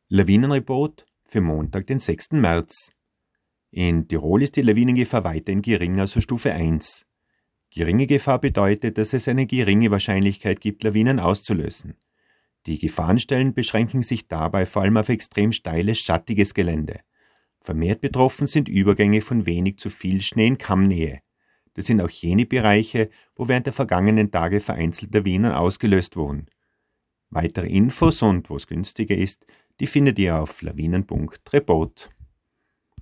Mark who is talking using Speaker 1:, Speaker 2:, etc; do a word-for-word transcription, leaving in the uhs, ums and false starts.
Speaker 1: Lawinenreport für Montag, den sechsten März. In Tirol ist die Lawinengefahr weiterhin gering, also Stufe eins. Geringe Gefahr bedeutet, dass es eine geringe Wahrscheinlichkeit gibt, Lawinen auszulösen. Die Gefahrenstellen beschränken sich dabei vor allem auf extrem steiles, schattiges Gelände. Vermehrt betroffen sind Übergänge von wenig zu viel Schnee in Kammnähe. Das sind auch jene Bereiche, wo während der vergangenen Tage vereinzelt Lawinen ausgelöst wurden. Weitere Infos und, wo es günstiger ist, die findet ihr auf lawinen punkt report.